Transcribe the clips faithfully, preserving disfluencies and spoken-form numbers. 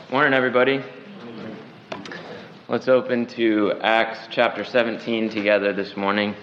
Morning, everybody. Let's open to Acts chapter seventeen together this morning.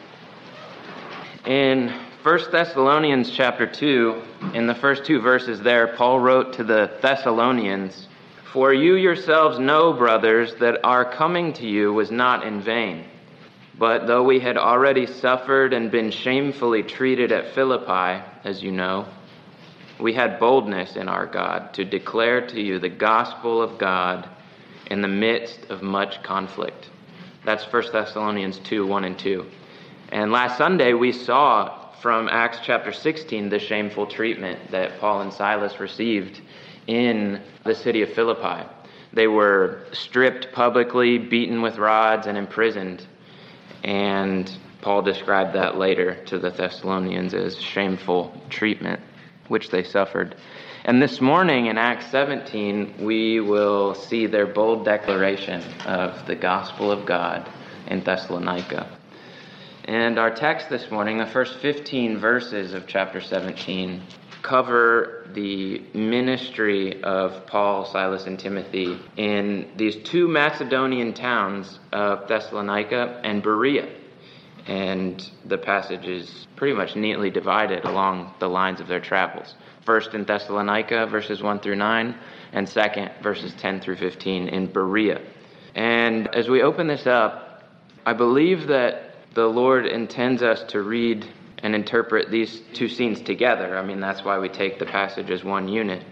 In First Thessalonians chapter two, in the first two verses there, Paul wrote to the Thessalonians, "For you yourselves know, brothers, that our coming to you was not in vain. But though we had already suffered and been shamefully treated at Philippi, as you know, we had boldness in our God to declare to you the gospel of God in the midst of much conflict." That's First Thessalonians two, one and two. And last Sunday we saw from Acts chapter sixteen the shameful treatment that Paul and Silas received in the city of Philippi. They were stripped publicly, beaten with rods, and imprisoned. And Paul described that later to the Thessalonians as shameful treatment, which they suffered. And this morning in Acts seventeen, we will see their bold declaration of the gospel of God in Thessalonica. And our text this morning, the first fifteen verses of chapter seventeen, cover the ministry of Paul, Silas, and Timothy in these two Macedonian towns of Thessalonica and Berea. And the passage is pretty much neatly divided along the lines of their travels. First in Thessalonica, verses one through nine, and second, verses ten through fifteen in Berea. And as we open this up, I believe that the Lord intends us to read and interpret these two scenes together. I mean, that's why we take the passage as one unit.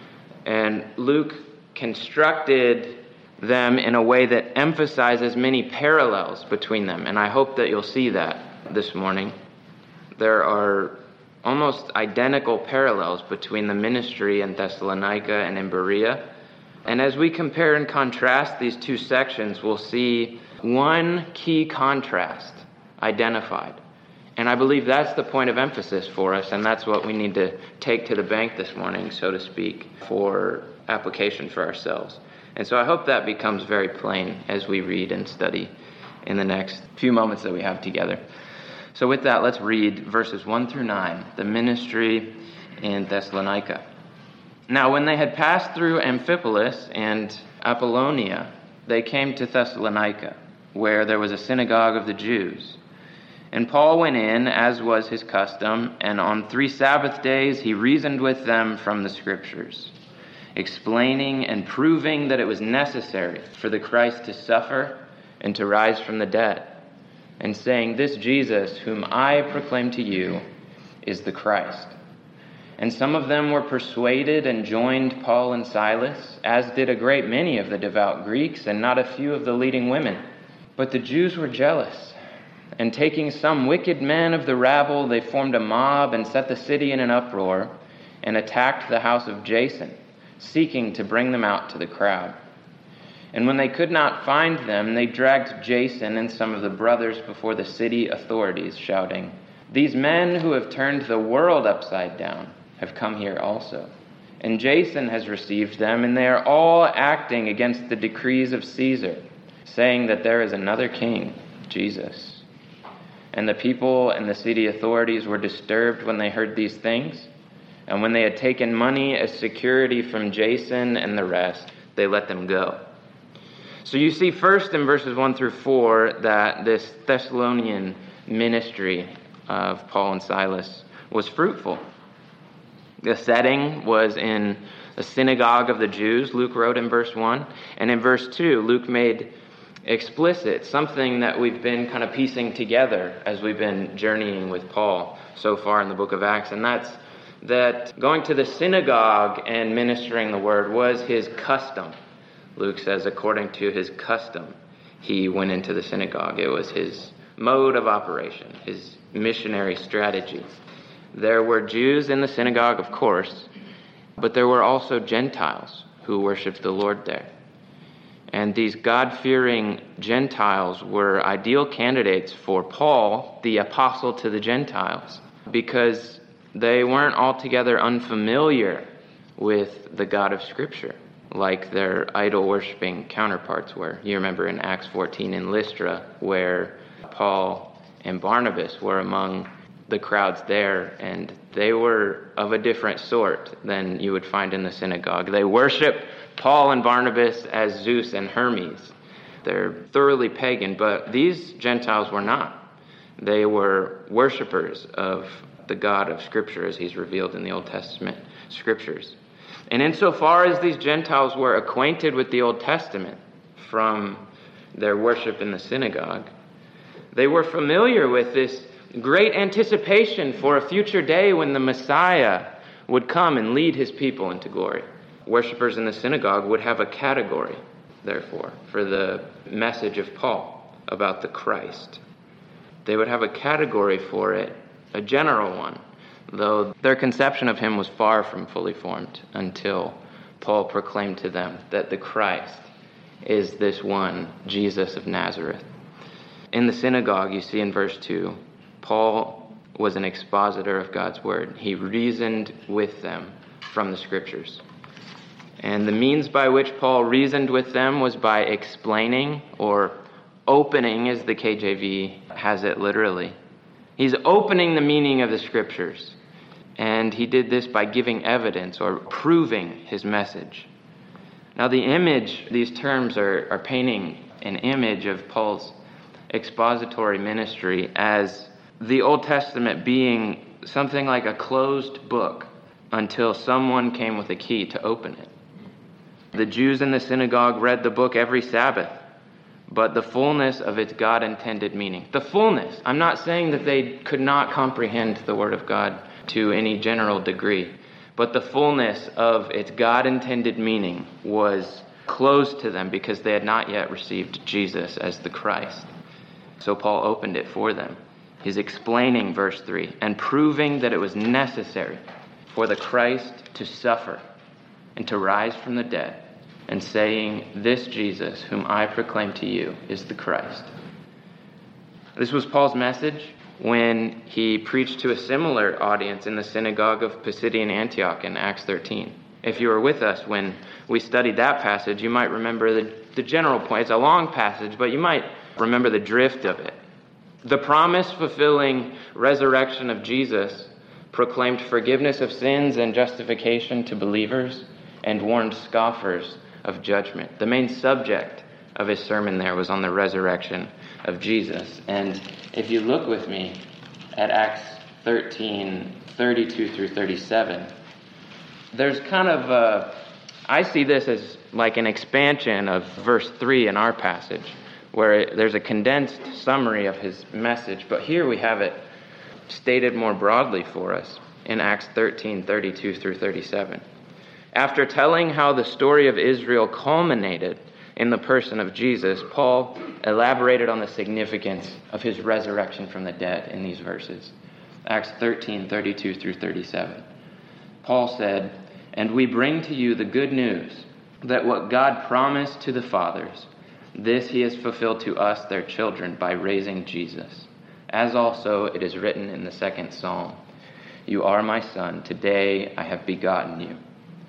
And Luke constructed them in a way that emphasizes many parallels between them, and I hope that you'll see that this morning. There are almost identical parallels between the ministry in Thessalonica and in Berea. And as we compare and contrast these two sections, we'll see one key contrast identified. And I believe that's the point of emphasis for us, and that's what we need to take to the bank this morning, so to speak, for application for ourselves. And so I hope that becomes very plain as we read and study in the next few moments that we have together. So with that, let's read verses one through nine, the ministry in Thessalonica. Now when they had passed through Amphipolis and Apollonia, they came to Thessalonica, where there was a synagogue of the Jews. And Paul went in, as was his custom, and on three Sabbath days he reasoned with them from the Scriptures, explaining and proving that it was necessary for the Christ to suffer and to rise from the dead, and saying, "This Jesus, whom I proclaim to you, is the Christ." And some of them were persuaded and joined Paul and Silas, as did a great many of the devout Greeks, and not a few of the leading women. But the Jews were jealous, and taking some wicked men of the rabble, they formed a mob and set the city in an uproar, and attacked the house of Jason, seeking to bring them out to the crowd. And when they could not find them, they dragged Jason and some of the brothers before the city authorities, shouting, "These men who have turned the world upside down have come here also. And Jason has received them, and they are all acting against the decrees of Caesar, saying that there is another king, Jesus." And the people and the city authorities were disturbed when they heard these things. And when they had taken money as security from Jason and the rest, they let them go. So you see first in verses one through four that this Thessalonian ministry of Paul and Silas was fruitful. The setting was in a synagogue of the Jews, Luke wrote in verse one. And in verse two, Luke made explicit something that we've been kind of piecing together as we've been journeying with Paul so far in the book of Acts. And that's that going to the synagogue and ministering the word was his custom. Luke says, according to his custom, he went into the synagogue. It was his mode of operation, his missionary strategy. There were Jews in the synagogue, of course, but there were also Gentiles who worshiped the Lord there. And these God-fearing Gentiles were ideal candidates for Paul, the apostle to the Gentiles, because they weren't altogether unfamiliar with the God of Scripture, like their idol-worshiping counterparts were. You remember in Acts fourteen in Lystra, where Paul and Barnabas were among the crowds there, and they were of a different sort than you would find in the synagogue. They worship Paul and Barnabas as Zeus and Hermes. They're thoroughly pagan, but these Gentiles were not. They were worshipers of the God of Scripture as he's revealed in the Old Testament Scriptures. And insofar as these Gentiles were acquainted with the Old Testament from their worship in the synagogue, they were familiar with this great anticipation for a future day when the Messiah would come and lead his people into glory. Worshippers in the synagogue would have a category, therefore, for the message of Paul about the Christ. They would have a category for it, a general one, though their conception of him was far from fully formed until Paul proclaimed to them that the Christ is this one, Jesus of Nazareth. In the synagogue, you see in verse two, Paul was an expositor of God's word. He reasoned with them from the Scriptures. And the means by which Paul reasoned with them was by explaining, or opening, as the K J V has it literally. He's opening the meaning of the Scriptures. And he did this by giving evidence or proving his message. Now the image, these terms are, are painting an image of Paul's expository ministry as the Old Testament being something like a closed book until someone came with a key to open it. The Jews in the synagogue read the book every Sabbath, but the fullness of its God-intended meaning. The fullness. I'm not saying that they could not comprehend the Word of God to any general degree, but the fullness of its God-intended meaning was closed to them because they had not yet received Jesus as the Christ. So Paul opened it for them. He's explaining verse three and proving that it was necessary for the Christ to suffer and to rise from the dead, and saying, "This Jesus, whom I proclaim to you, is the Christ." This was Paul's message when he preached to a similar audience in the synagogue of Pisidian Antioch in Acts thirteen. If you were with us when we studied that passage, you might remember the, the general point. It's a long passage, but you might remember the drift of it. The promise-fulfilling resurrection of Jesus proclaimed forgiveness of sins and justification to believers and warned scoffers of judgment. The main subject of his sermon there was on the resurrection of Jesus. And if you look with me at Acts thirteen, thirty-two through thirty-seven, there's kind of a, I see this as like an expansion of verse three in our passage, where it, there's a condensed summary of his message. But here we have it stated more broadly for us in Acts thirteen, thirty-two through thirty-seven. After telling how the story of Israel culminated in the person of Jesus, Paul elaborated on the significance of his resurrection from the dead in these verses. Acts thirteen, thirty-two through thirty-seven. Paul said, "And we bring to you the good news that what God promised to the fathers, this he has fulfilled to us, their children, by raising Jesus. As also it is written in the second psalm, 'You are my son, today I have begotten you.'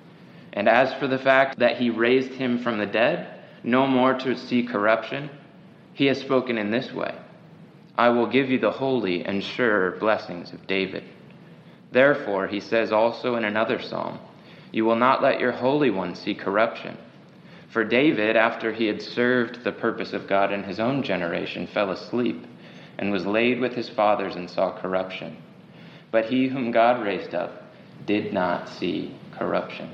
And as for the fact that he raised him from the dead, no more to see corruption, he has spoken in this way, 'I will give you the holy and sure blessings of David.' Therefore, he says also in another psalm, 'You will not let your Holy One see corruption.' For David, after he had served the purpose of God in his own generation, fell asleep and was laid with his fathers and saw corruption. But he whom God raised up did not see corruption."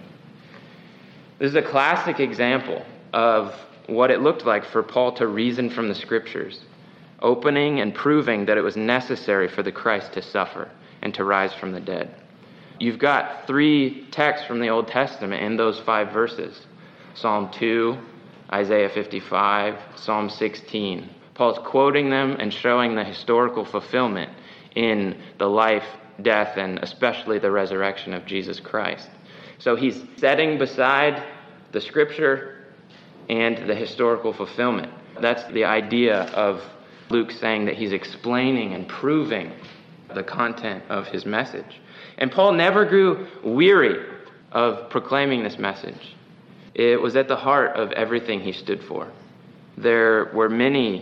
This is a classic example of what it looked like for Paul to reason from the Scriptures, opening and proving that it was necessary for the Christ to suffer and to rise from the dead. You've got three texts from the Old Testament in those five verses. Psalm two, Isaiah fifty-five, Psalm sixteen. Paul's quoting them and showing the historical fulfillment in the life, death, and especially the resurrection of Jesus Christ. So he's setting beside the Scripture and the historical fulfillment. That's the idea of Luke saying that he's explaining and proving the content of his message. And Paul never grew weary of proclaiming this message. It was at the heart of everything he stood for. There were many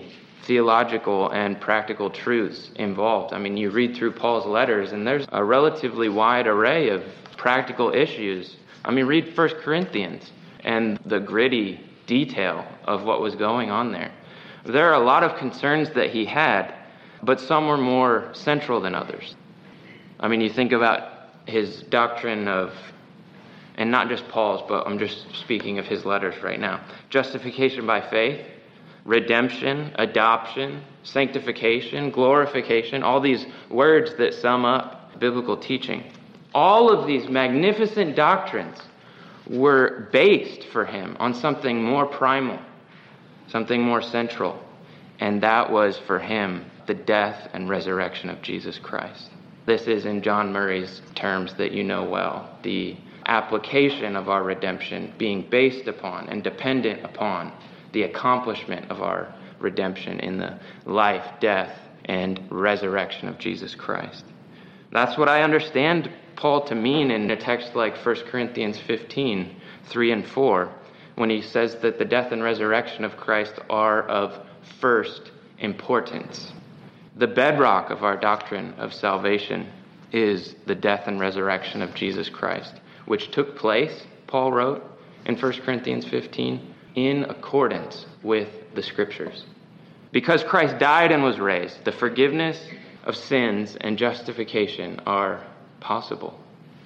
theological and practical truths involved. I mean, you read through Paul's letters, and there's a relatively wide array of practical issues. I mean, read First Corinthians and the gritty detail of what was going on there. There are a lot of concerns that he had, but some were more central than others. I mean, you think about his doctrine of, and not just Paul's, but I'm just speaking of his letters right now, justification by faith, redemption, adoption, sanctification, glorification, all these words that sum up biblical teaching. All of these magnificent doctrines were based for him on something more primal, something more central, and that was for him the death and resurrection of Jesus Christ. This is, in John Murray's terms that you know well, the application of our redemption being based upon and dependent upon the accomplishment of our redemption in the life, death, and resurrection of Jesus Christ. That's what I understand Paul to mean in a text like First Corinthians fifteen, three and four, when he says that the death and resurrection of Christ are of first importance. The bedrock of our doctrine of salvation is the death and resurrection of Jesus Christ, which took place, Paul wrote in First Corinthians fifteen, in accordance with the Scriptures. Because Christ died and was raised, the forgiveness of sins and justification are possible.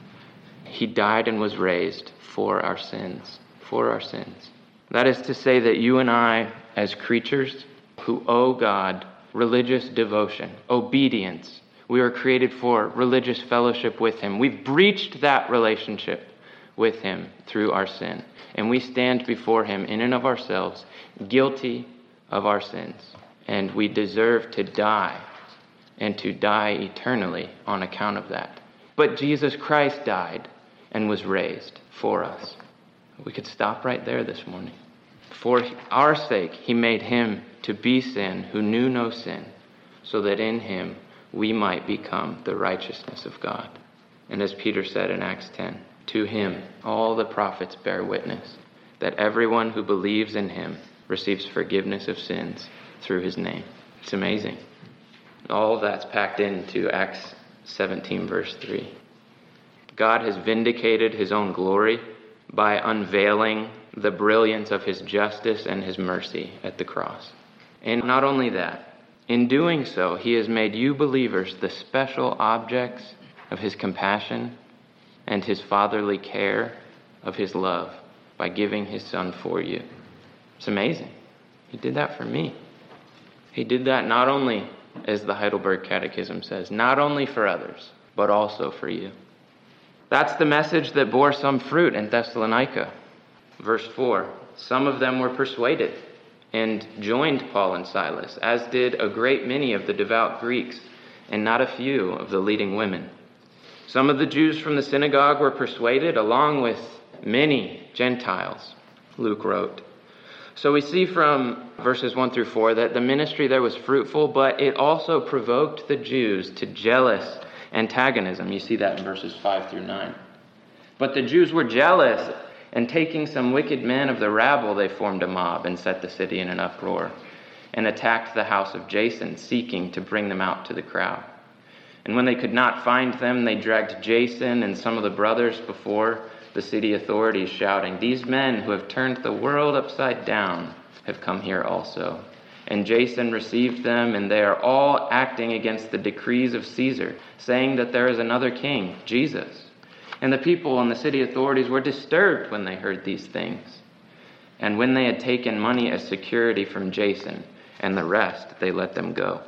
He died and was raised for our sins, for our sins. That is to say that you and I, as creatures who owe God religious devotion, obedience, we were created for religious fellowship with Him. We've breached that relationship with Him through our sin. And we stand before Him in and of ourselves, guilty of our sins. And we deserve to die, and to die eternally on account of that. But Jesus Christ died and was raised for us. We could stop right there this morning. For our sake, He made Him to be sin who knew no sin, so that in Him we might become the righteousness of God. And as Peter said in Acts ten, to Him all the prophets bear witness that everyone who believes in Him receives forgiveness of sins through His name. It's amazing. All of that's packed into Acts seventeen, verse three. God has vindicated His own glory by unveiling the brilliance of His justice and His mercy at the cross. And not only that, in doing so, He has made you believers the special objects of His compassion and His fatherly care of His love by giving His Son for you. It's amazing. He did that for me. He did that not only, as the Heidelberg Catechism says, not only for others, but also for you. That's the message that bore some fruit in Thessalonica. Verse four, some of them were persuaded and joined Paul and Silas, as did a great many of the devout Greeks, and not a few of the leading women. Some of the Jews from the synagogue were persuaded, along with many Gentiles, Luke wrote. So we see from verses one through four that the ministry there was fruitful, but it also provoked the Jews to jealous antagonism. You see that in verses five through nine. But the Jews were jealous, and taking some wicked men of the rabble, they formed a mob and set the city in an uproar, and attacked the house of Jason, seeking to bring them out to the crowd. And when they could not find them, they dragged Jason and some of the brothers before the city authorities, shouting, "These men who have turned the world upside down have come here also." And Jason received them, and they are all acting against the decrees of Caesar, saying that there is another king, Jesus. And the people and the city authorities were disturbed when they heard these things. And when they had taken money as security from Jason and the rest, they let them go.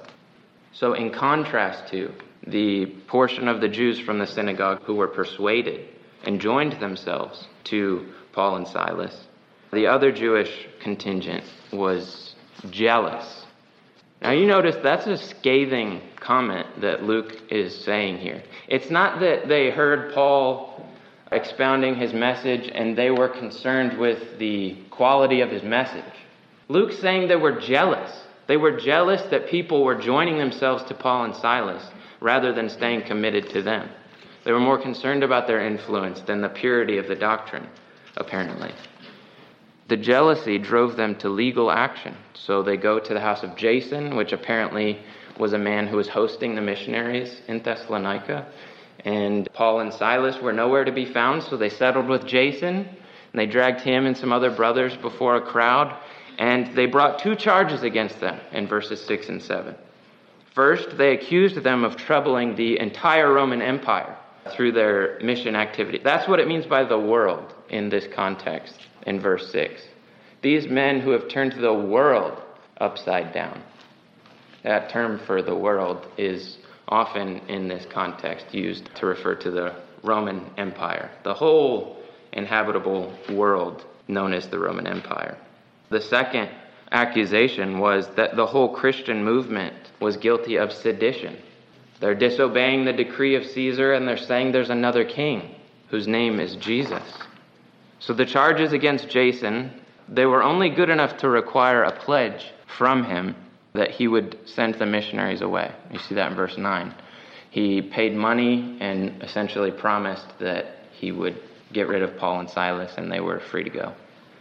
So in contrast to the portion of the Jews from the synagogue who were persuaded and joined themselves to Paul and Silas, the other Jewish contingent was jealous. Now you notice that's a scathing comment that Luke is saying here. It's not that they heard Paul expounding his message and they were concerned with the quality of his message. Luke's saying they were jealous. They were jealous that people were joining themselves to Paul and Silas rather than staying committed to them. They were more concerned about their influence than the purity of the doctrine, apparently. The jealousy drove them to legal action. So they go to the house of Jason, which apparently was a man who was hosting the missionaries in Thessalonica. And Paul and Silas were nowhere to be found, so they settled with Jason, and they dragged him and some other brothers before a crowd, and they brought two charges against them in verses six and seven. First, they accused them of troubling the entire Roman Empire through their mission activity. That's what it means by the world in this context in verse six. These men who have turned the world upside down. That term for the world is often in this context used to refer to the Roman Empire, the whole inhabitable world known as the Roman Empire. The second accusation was that the whole Christian movement was guilty of sedition. They're disobeying the decree of Caesar, and they're saying there's another king whose name is Jesus. So the charges against Jason, they were only good enough to require a pledge from him that he would send the missionaries away. You see that in verse nine. He paid money and essentially promised that he would get rid of Paul and Silas, and they were free to go.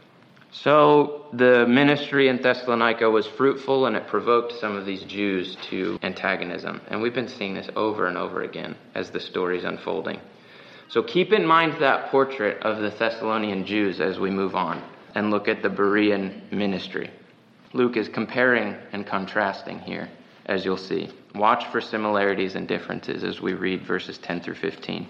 So the ministry in Thessalonica was fruitful, and it provoked some of these Jews to antagonism. And we've been seeing this over and over again as the story's unfolding. So keep in mind that portrait of the Thessalonian Jews as we move on and look at the Berean ministry. Luke is comparing and contrasting here, as you'll see. Watch for similarities and differences as we read verses ten through fifteen.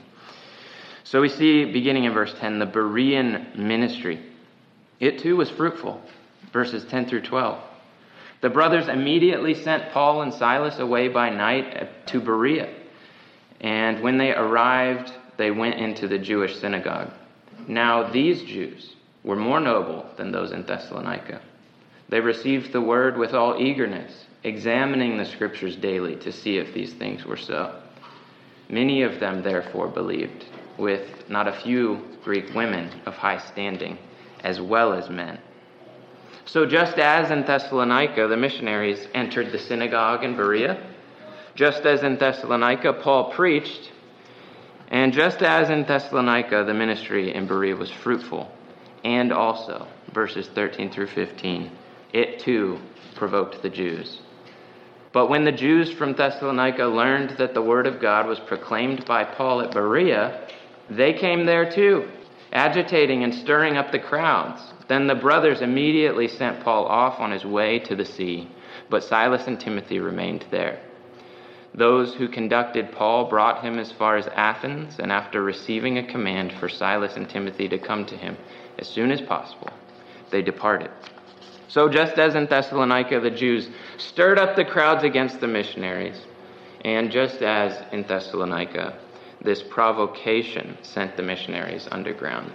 So we see, beginning in verse ten, the Berean ministry. It too was fruitful, verses ten through twelve. The brothers immediately sent Paul and Silas away by night to Berea. And when they arrived, they went into the Jewish synagogue. Now these Jews were more noble than those in Thessalonica. They received the word with all eagerness, examining the scriptures daily to see if these things were so. Many of them therefore believed, with not a few Greek women of high standing, as well as men. So just as in Thessalonica the missionaries entered the synagogue in Berea, just as in Thessalonica Paul preached, and just as in Thessalonica the ministry in Berea was fruitful, and also, verses thirteen through fifteen, it too provoked the Jews. But when the Jews from Thessalonica learned that the word of God was proclaimed by Paul at Berea, they came there too, agitating and stirring up the crowds. Then the brothers immediately sent Paul off on his way to the sea, but Silas and Timothy remained there. Those who conducted Paul brought him as far as Athens, and after receiving a command for Silas and Timothy to come to him as soon as possible, they departed. So just as in Thessalonica the Jews stirred up the crowds against the missionaries, and just as in Thessalonica this provocation sent the missionaries underground.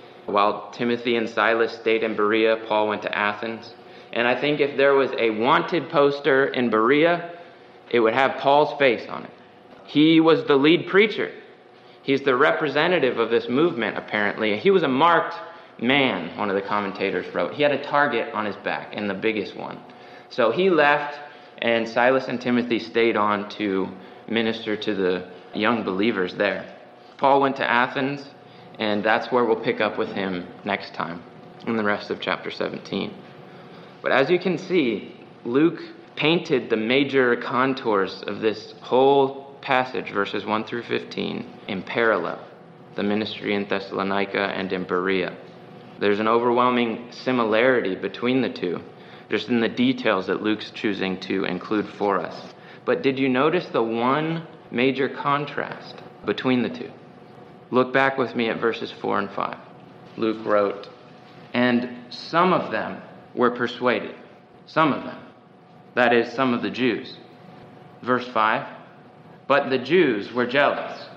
While Timothy and Silas stayed in Berea, Paul went to Athens. And I think if there was a wanted poster in Berea, it would have Paul's face on it. He was the lead preacher. He's the representative of this movement, apparently. He was a marked man, one of the commentators wrote. He had a target on his back, and the biggest one. So he left, and Silas and Timothy stayed on to minister to the young believers there. Paul went to Athens, and that's where we'll pick up with him next time in the rest of chapter seventeen. But as you can see, Luke painted the major contours of this whole passage, verses one through fifteen, in parallel, the ministry in Thessalonica and in Berea. There's an overwhelming similarity between the two, just in the details that Luke's choosing to include for us. But did you notice the one major contrast between the two? Look back with me at verses four and five. Luke wrote, "And some of them were persuaded." Some of them. That is, some of the Jews. Verse five, "But the Jews were jealous."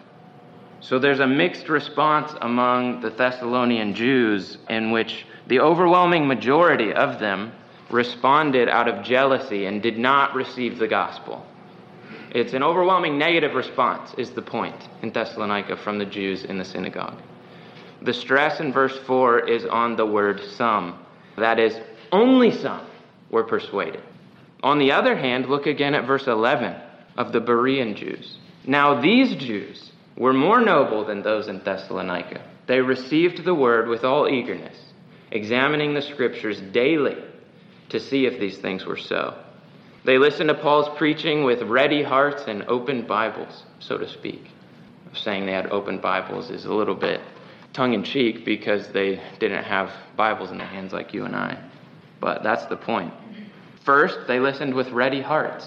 So there's a mixed response among the Thessalonian Jews in which the overwhelming majority of them responded out of jealousy and did not receive the gospel. It's an overwhelming negative response, is the point, in Thessalonica from the Jews in the synagogue. The stress in verse four is on the word some. That is, only some were persuaded. On the other hand, look again at verse eleven of the Berean Jews. "Now these Jews were more noble than those in Thessalonica. They received the word with all eagerness, examining the scriptures daily to see if these things were so. They listened to Paul's preaching with ready hearts and open Bibles, so to speak. Saying they had open Bibles is a little bit tongue-in-cheek because they didn't have Bibles in their hands like you and I. But that's the point. First, they listened with ready hearts.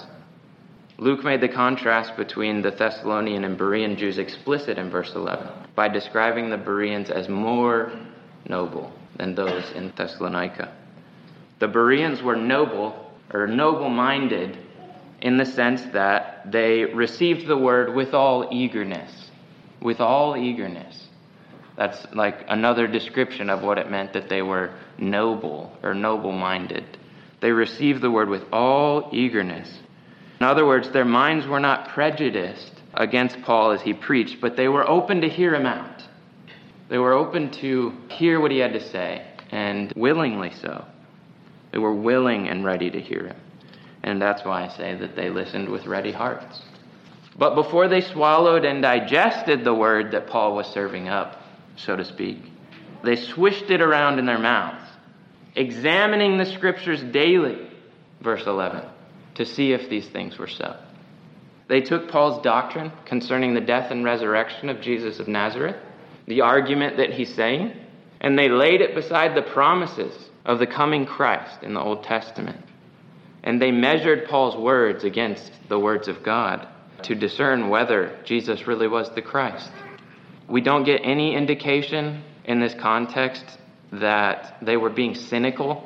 Luke made the contrast between the Thessalonian and Berean Jews explicit in verse eleven by describing the Bereans as more noble than those in Thessalonica. The Bereans were noble, or noble-minded, in the sense that they received the word with all eagerness. With all eagerness. That's like another description of what it meant that they were noble or noble-minded. They received the word with all eagerness. In other words, their minds were not prejudiced against Paul as he preached, but they were open to hear him out. They were open to hear what he had to say, and willingly so. They were willing and ready to hear him. And that's why I say that they listened with ready hearts. But before they swallowed and digested the word that Paul was serving up, so to speak, they swished it around in their mouths, examining the scriptures daily, verse eleven, to see if these things were so. They took Paul's doctrine concerning the death and resurrection of Jesus of Nazareth, the argument that he's saying, and they laid it beside the promises of the coming Christ in the Old Testament. And they measured Paul's words against the words of God to discern whether Jesus really was the Christ. We don't get any indication in this context that they were being cynical.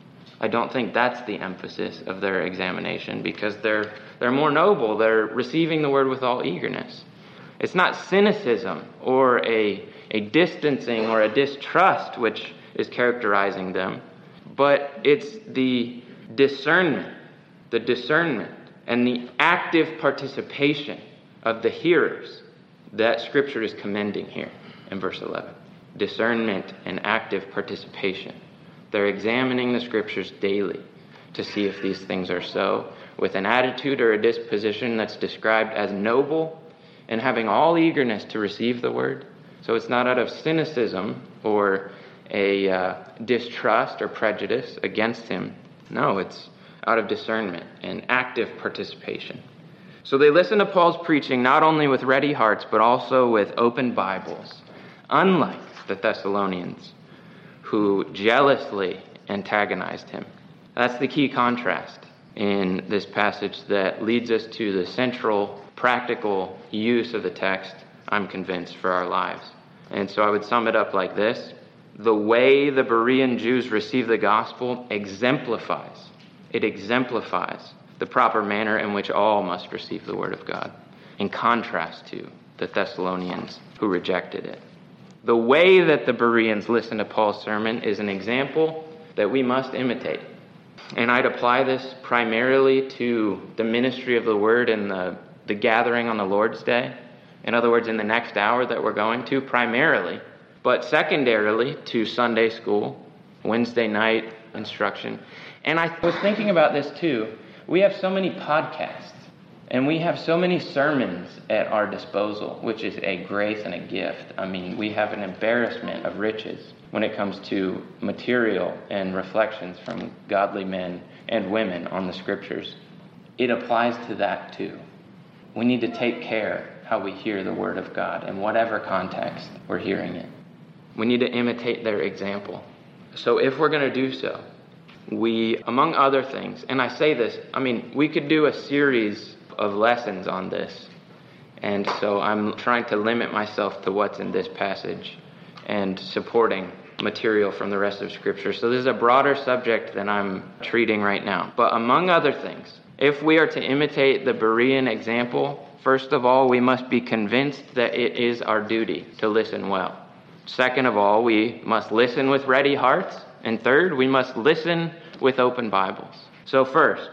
I don't think that's the emphasis of their examination, because they're they're more noble. They're receiving the word with all eagerness. It's not cynicism or a, a distancing or a distrust which is characterizing them, but it's the discernment, the discernment and the active participation of the hearers that Scripture is commending here in verse eleven. Discernment and active participation. They're examining the Scriptures daily to see if these things are so, with an attitude or a disposition that's described as noble and having all eagerness to receive the word. So it's not out of cynicism or a uh, distrust or prejudice against him. No, it's out of discernment and active participation. So they listen to Paul's preaching not only with ready hearts, but also with open Bibles, unlike the Thessalonians, who jealously antagonized him. That's the key contrast in this passage that leads us to the central practical use of the text, I'm convinced, for our lives. And so I would sum it up like this. The way the Berean Jews receive the gospel exemplifies, it exemplifies the proper manner in which all must receive the word of God, in contrast to the Thessalonians who rejected it. The way that the Bereans listened to Paul's sermon is an example that we must imitate. And I'd apply this primarily to the ministry of the word and the, the gathering on the Lord's Day. In other words, in the next hour that we're going to, primarily. But secondarily to Sunday school, Wednesday night instruction. And I was thinking about this too. We have so many podcasts. And we have so many sermons at our disposal, which is a grace and a gift. I mean, we have an embarrassment of riches when it comes to material and reflections from godly men and women on the Scriptures. It applies to that too. We need to take care how we hear the Word of God in whatever context we're hearing it. We need to imitate their example. So if we're going to do so, we, among other things, and I say this, I mean, we could do a series of lessons on this. And so I'm trying to limit myself to what's in this passage and supporting material from the rest of Scripture. So this is a broader subject than I'm treating right now. But among other things, if we are to imitate the Berean example, first of all, we must be convinced that it is our duty to listen well. Second of all, we must listen with ready hearts. And third, we must listen with open Bibles. So first,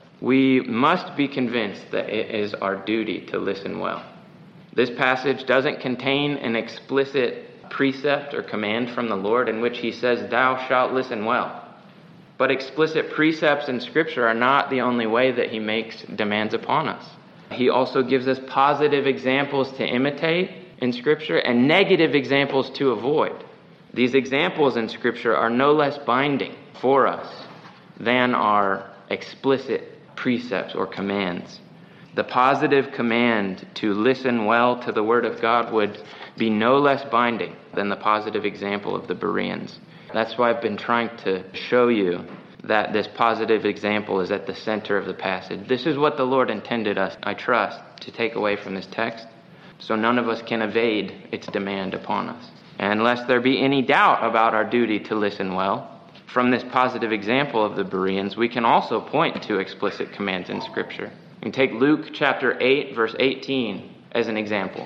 we must be convinced that it is our duty to listen well. This passage doesn't contain an explicit precept or command from the Lord in which he says, "Thou shalt listen well." But explicit precepts in Scripture are not the only way that he makes demands upon us. He also gives us positive examples to imitate in Scripture and negative examples to avoid. These examples in Scripture are no less binding for us than our explicit precepts or commands. The positive command to listen well to the Word of God would be no less binding than the positive example of the Bereans. That's why I've been trying to show you that this positive example is at the center of the passage. This is what the Lord intended us, I trust, to take away from this text, so none of us can evade its demand upon us. And lest there be any doubt about our duty to listen well, from this positive example of the Bereans, we can also point to explicit commands in Scripture. And take Luke chapter eight, verse eighteen as an example.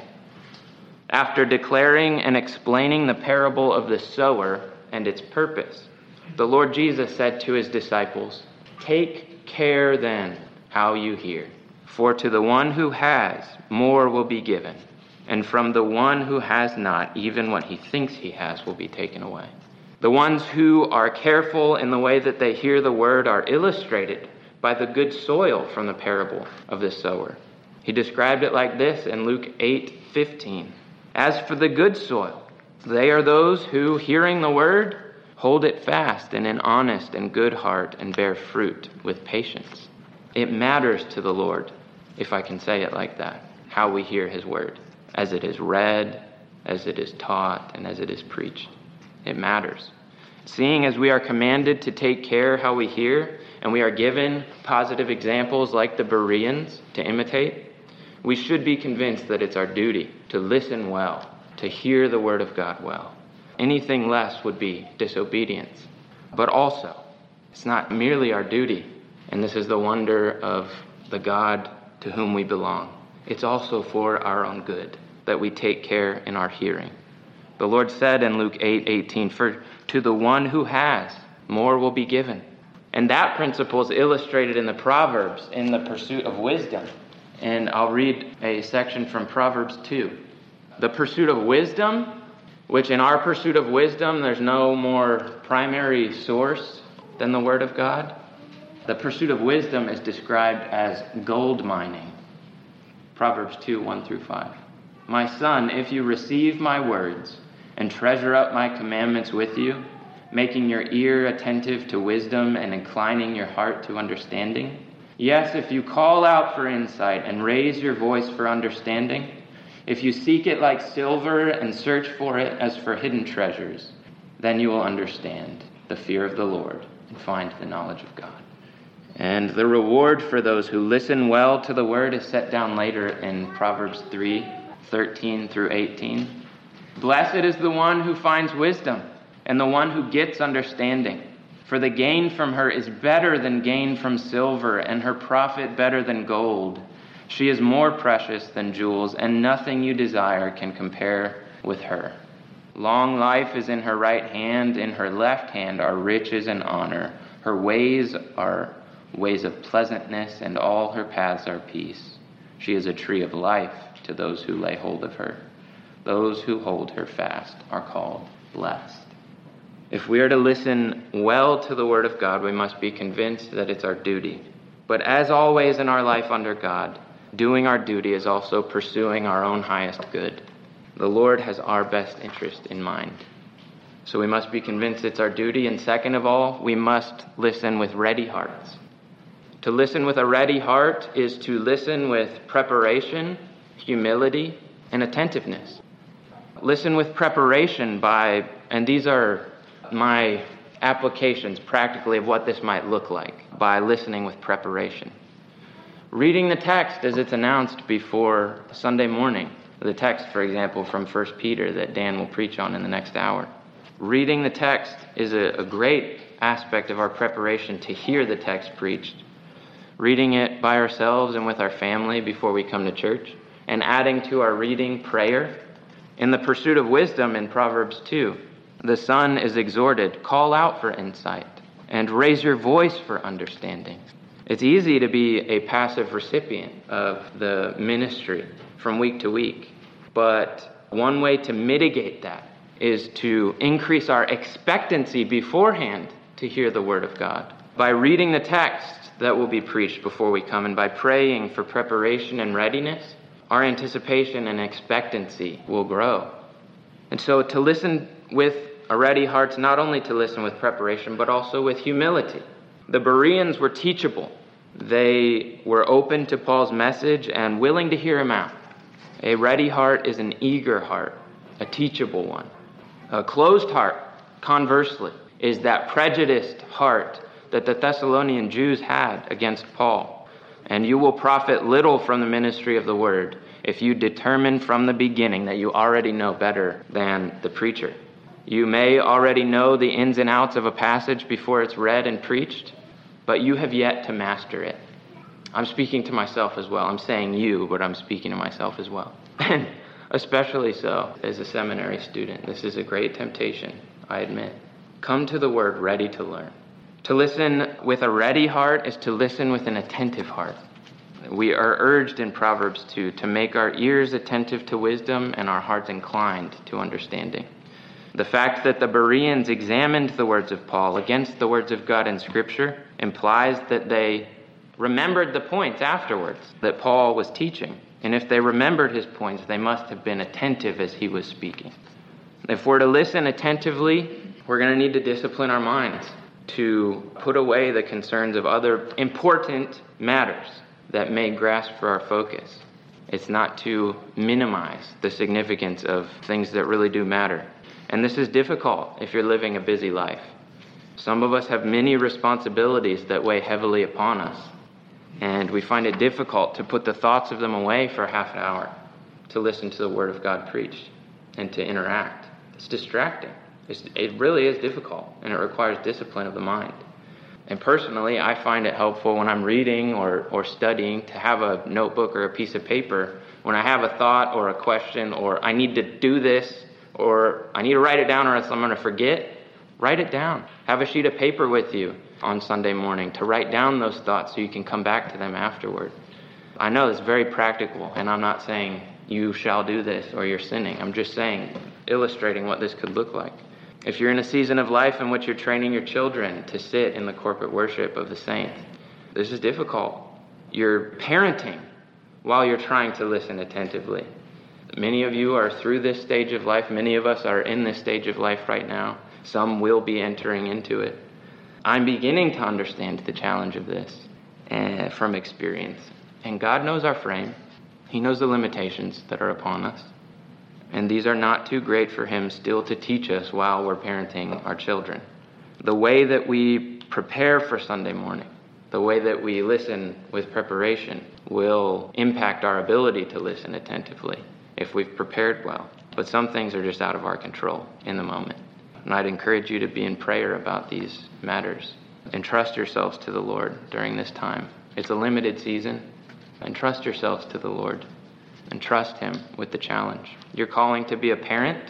After declaring and explaining the parable of the sower and its purpose, the Lord Jesus said to his disciples, "Take care then how you hear. For to the one who has, more will be given, and from the one who has not, even what he thinks he has will be taken away." The ones who are careful in the way that they hear the word are illustrated by the good soil from the parable of the sower. He described it like this in Luke eight fifteen. "As for the good soil, they are those who, hearing the word, hold it fast in an honest and good heart and bear fruit with patience." It matters to the Lord, if I can say it like that, how we hear his word, as it is read, as it is taught, and as it is preached. It matters. Seeing as we are commanded to take care how we hear, and we are given positive examples like the Bereans to imitate, we should be convinced that it's our duty to listen well, to hear the word of God well. Anything less would be disobedience. But also, it's not merely our duty, and this is the wonder of the God to whom we belong. It's also for our own good that we take care in our hearing. The Lord said in Luke eight eighteen, "For to the one who has, more will be given." And that principle is illustrated in the Proverbs in the pursuit of wisdom. And I'll read a section from Proverbs two. The pursuit of wisdom, which in our pursuit of wisdom, there's no more primary source than the Word of God. The pursuit of wisdom is described as gold mining. Proverbs two, one through five. "My son, if you receive my words and treasure up my commandments with you, making your ear attentive to wisdom and inclining your heart to understanding. Yes, if you call out for insight and raise your voice for understanding, if you seek it like silver and search for it as for hidden treasures, then you will understand the fear of the Lord and find the knowledge of God." And the reward for those who listen well to the word is set down later in Proverbs three, thirteen through eighteen. "Blessed is the one who finds wisdom, and the one who gets understanding. For the gain from her is better than gain from silver, and her profit better than gold. She is more precious than jewels, and nothing you desire can compare with her. Long life is in her right hand, in her left hand are riches and honor. Her ways are ways of pleasantness, and all her paths are peace. She is a tree of life to those who lay hold of her. Those who hold her fast are called blessed." If we are to listen well to the word of God, we must be convinced that it's our duty. But as always in our life under God, doing our duty is also pursuing our own highest good. The Lord has our best interest in mind. So we must be convinced it's our duty. And second of all, we must listen with ready hearts. To listen with a ready heart is to listen with preparation, humility, and attentiveness. Listen with preparation by, and these are my applications practically of what this might look like, by listening with preparation. Reading the text as it's announced before Sunday morning. The text, for example, from First Peter that Dan will preach on in the next hour. Reading the text is a, a great aspect of our preparation to hear the text preached. Reading it by ourselves and with our family before we come to church, and adding to our reading prayer. In the pursuit of wisdom in Proverbs two, the son is exhorted, call out for insight and raise your voice for understanding. It's easy to be a passive recipient of the ministry from week to week, but one way to mitigate that is to increase our expectancy beforehand to hear the word of God. By reading the text that will be preached before we come, and by praying for preparation and readiness, our anticipation and expectancy will grow. And so to listen with A ready heart not only to listen with preparation, but also with humility. The Bereans were teachable. They were open to Paul's message and willing to hear him out. A ready heart is an eager heart, a teachable one. A closed heart, conversely, is that prejudiced heart that the Thessalonian Jews had against Paul. And you will profit little from the ministry of the word if you determine from the beginning that you already know better than the preacher. You may already know the ins and outs of a passage before it's read and preached, but you have yet to master it. I'm speaking to myself as well. I'm saying you, but I'm speaking to myself as well. And especially so as a seminary student. This is a great temptation, I admit. Come to the word ready to learn. To listen with a ready heart is to listen with an attentive heart. We are urged in Proverbs two to make our ears attentive to wisdom and our hearts inclined to understanding. The fact that the Bereans examined the words of Paul against the words of God in Scripture implies that they remembered the points afterwards that Paul was teaching. And if they remembered his points, they must have been attentive as he was speaking. If we're to listen attentively, we're going to need to discipline our minds to put away the concerns of other important matters that may grasp for our focus. It's not to minimize the significance of things that really do matter. And this is difficult if you're living a busy life. Some of us have many responsibilities that weigh heavily upon us, and we find it difficult to put the thoughts of them away for half an hour to listen to the Word of God preached and to interact. It's distracting. It's, it really is difficult, and it requires discipline of the mind. And personally, I find it helpful when I'm reading or, or studying to have a notebook or a piece of paper. When I have a thought or a question, or I need to do this, or I need to write it down or else I'm going to forget, write it down. Have a sheet of paper with you on Sunday morning to write down those thoughts so you can come back to them afterward. I know it's very practical, and I'm not saying you shall do this or you're sinning. I'm just saying, illustrating what this could look like. If you're in a season of life in which you're training your children to sit in the corporate worship of the saints, this is difficult. You're parenting while you're trying to listen attentively. Many of you are through this stage of life. Many of us are in this stage of life right now. Some will be entering into it. I'm beginning to understand the challenge of this uh, from experience. And God knows our frame. He knows the limitations that are upon us. And these are not too great for him still to teach us while we're parenting our children. The way that we prepare for Sunday morning, the way that we listen with preparation, will impact our ability to listen attentively if we've prepared well. But some things are just out of our control in the moment. And I'd encourage you to be in prayer about these matters. Entrust yourselves to the Lord during this time. It's a limited season. Entrust yourselves to the Lord and trust him with the challenge. You're calling to be a parent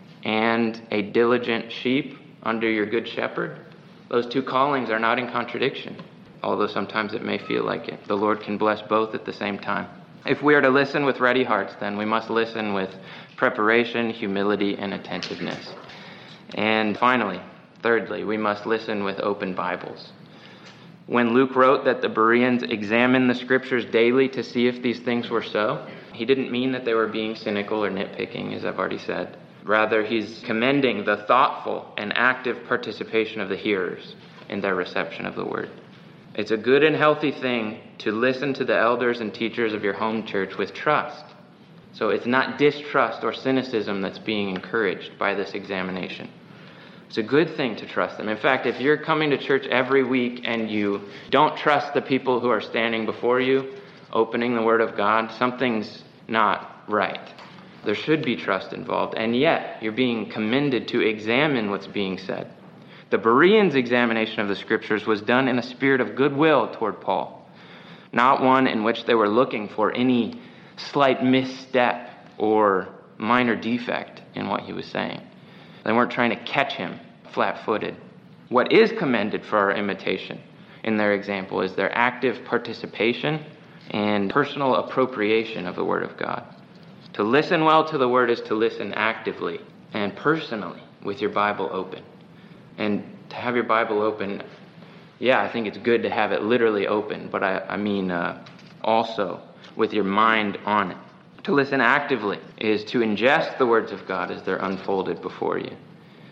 and a diligent sheep under your good shepherd. Those two callings are not in contradiction, although sometimes it may feel like it. The Lord can bless both at the same time. If we are to listen with ready hearts, then we must listen with preparation, humility, and attentiveness. And finally, thirdly, we must listen with open Bibles. When Luke wrote that the Bereans examined the Scriptures daily to see if these things were so, he didn't mean that they were being cynical or nitpicking, as I've already said. Rather, he's commending the thoughtful and active participation of the hearers in their reception of the Word. It's a good and healthy thing to listen to the elders and teachers of your home church with trust. So it's not distrust or cynicism that's being encouraged by this examination. It's a good thing to trust them. In fact, if you're coming to church every week and you don't trust the people who are standing before you, opening the Word of God, something's not right. There should be trust involved, and yet you're being commended to examine what's being said. The Bereans' examination of the Scriptures was done in a spirit of goodwill toward Paul, not one in which they were looking for any slight misstep or minor defect in what he was saying. They weren't trying to catch him flat-footed. What is commended for our imitation in their example is their active participation and personal appropriation of the Word of God. To listen well to the Word is to listen actively and personally with your Bible open. And to have your Bible open, yeah, I think it's good to have it literally open, but I, I mean uh, also with your mind on it. To listen actively is to ingest the words of God as they're unfolded before you.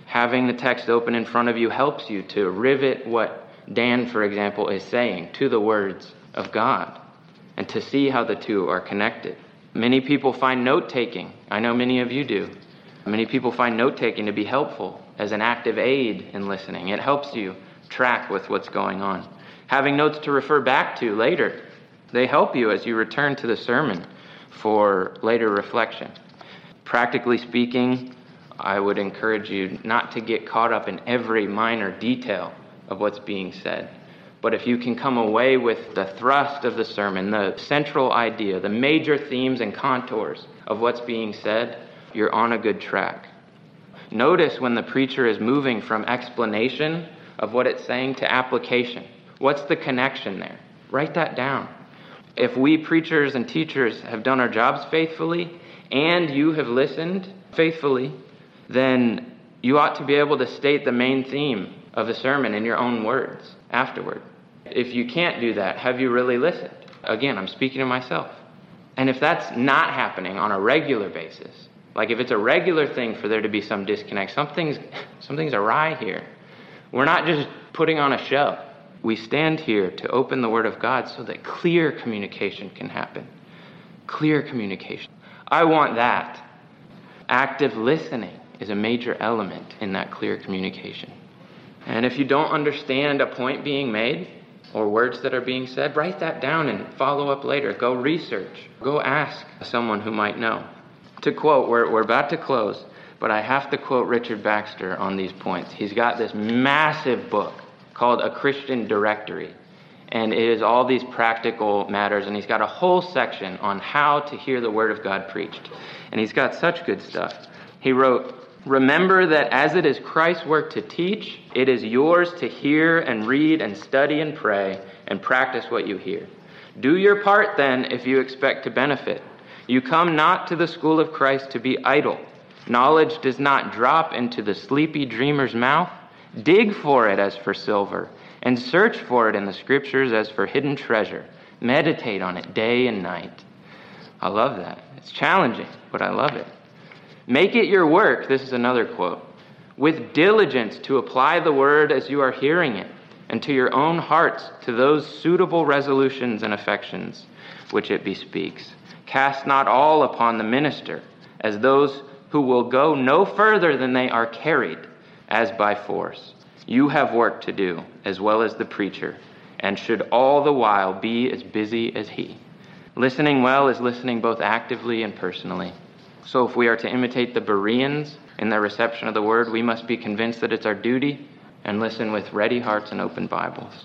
Having the text open in front of you helps you to rivet what Dan, for example, is saying to the words of God and to see how the two are connected. Many people find note-taking. I know many of you do. Many people find note-taking to be helpful as an active aid in listening. It helps you track with what's going on. Having notes to refer back to later, they help you as you return to the sermon for later reflection. Practically speaking, I would encourage you not to get caught up in every minor detail of what's being said. But if you can come away with the thrust of the sermon, the central idea, the major themes and contours of what's being said, you're on a good track. Notice when the preacher is moving from explanation of what it's saying to application. What's the connection there? Write that down. If we preachers and teachers have done our jobs faithfully and you have listened faithfully, then you ought to be able to state the main theme of a sermon in your own words afterward. If you can't do that, have you really listened? Again, I'm speaking to myself. And if that's not happening on a regular basis, like if it's a regular thing for there to be some disconnect, something's, something's awry here. We're not just putting on a show. We stand here to open the Word of God so that clear communication can happen. Clear communication. I want that. Active listening is a major element in that clear communication. And if you don't understand a point being made or words that are being said, write that down and follow up later. Go research. Go ask someone who might know. To quote, we're, we're about to close, but I have to quote Richard Baxter on these points. He's got this massive book called A Christian Directory, and it is all these practical matters, and he's got a whole section on how to hear the Word of God preached. And he's got such good stuff. He wrote, "Remember that as it is Christ's work to teach, it is yours to hear and read and study and pray and practice what you hear. Do your part then if you expect to benefit. You come not to the school of Christ to be idle. Knowledge does not drop into the sleepy dreamer's mouth. Dig for it as for silver, and search for it in the Scriptures as for hidden treasure. Meditate on it day and night." I love that. It's challenging, but I love it. "Make it your work," this is another quote, "with diligence to apply the word as you are hearing it, and to your own hearts to those suitable resolutions and affections which it bespeaks. Cast not all upon the minister, as those who will go no further than they are carried, as by force. You have work to do, as well as the preacher, and should all the while be as busy as he. Listening well is listening both actively and personally. So if we are to imitate the Bereans in their reception of the word, we must be convinced that it's our duty and listen with ready hearts and open Bibles.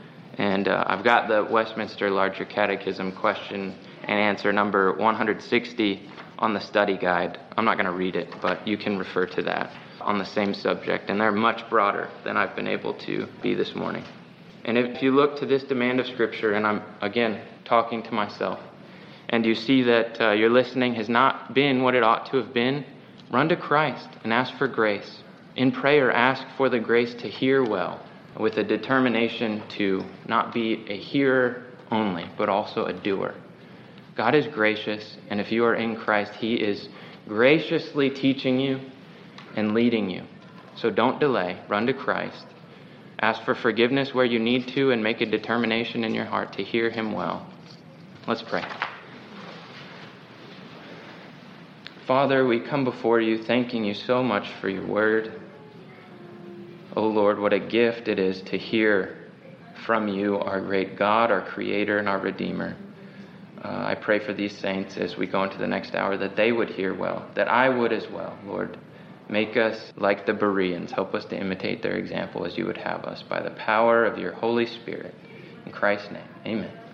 And uh, I've got the Westminster Larger Catechism question and answer number one hundred sixty on the study guide. I'm not going to read it, but you can refer to that on the same subject, and they're much broader than I've been able to be this morning. And if you look to this demand of Scripture, and I'm, again, talking to myself, and you see that uh, your listening has not been what it ought to have been, run to Christ and ask for grace. In prayer, ask for the grace to hear well, with a determination to not be a hearer only, but also a doer. God is gracious, and if you are in Christ, He is graciously teaching you and leading you. So don't delay. Run to Christ. Ask for forgiveness where you need to, and make a determination in your heart to hear Him well. Let's pray. Father, we come before you thanking you so much for your word. Oh Lord, what a gift it is to hear from you, our great God, our Creator, and our Redeemer. Uh, I pray for these saints as we go into the next hour that they would hear well, that I would as well, Lord. Make us like the Bereans. Help us to imitate their example as you would have us by the power of your Holy Spirit. In Christ's name, amen.